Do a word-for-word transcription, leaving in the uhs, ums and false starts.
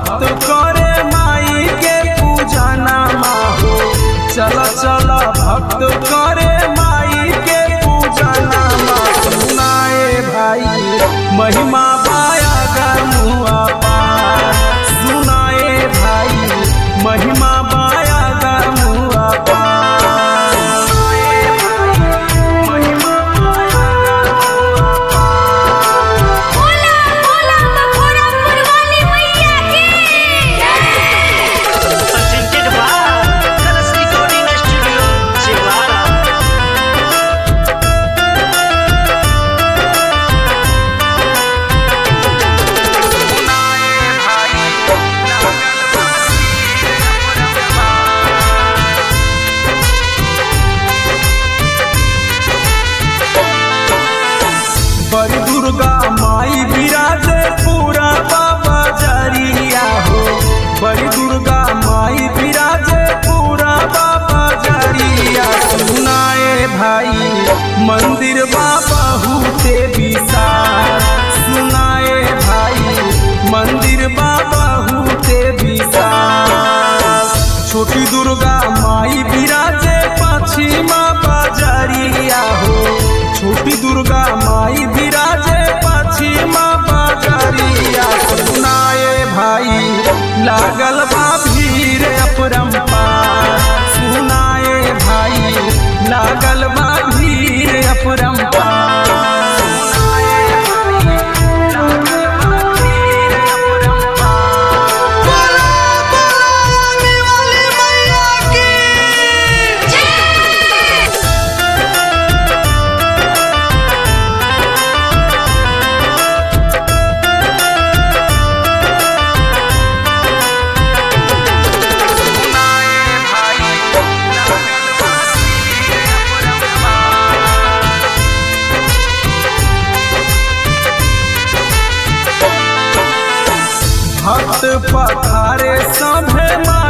भक्त करे माई के पूजा नामा हो। चल चल भक्त करे माई के पूजा नामा। सुनाए भाई महिमा बाया गमुआ पार। सुनाए भाई महिमा बाया गमुआ पार। महिमा बाया गमुआ पार। बोला बोला मखोरापुर वाली मैया की presented by Colors Recording Studio, Chewara. बड़ी दुर्गा माई विराजे पूरा बाबा जरिया हो। बड़ी दुर्गा माई विराजे पूरा बाबा जरिया। सुनाए भाई मंदिर बाबा हुते विशाल। सुनाए भाई मंदिर बाबा हुते विशाल। छोटी दुर्गा माई विराजे पश्चिमा बाजरिया हो। छोटी दुर्गा माई विराजे पश्चिमा बाजरिया। सुनाए भाई लागल बा भीड़ अपरंपार। सुनाए भाई लागल बा भीड़ अपरंपार। सुनाए भाई लागल बा भीड़ अपरंपार। बोला बोला आने वाली मैया की सुनाए भाई लागल बा भीड़ अपरंपार। भक्त पधारे सभे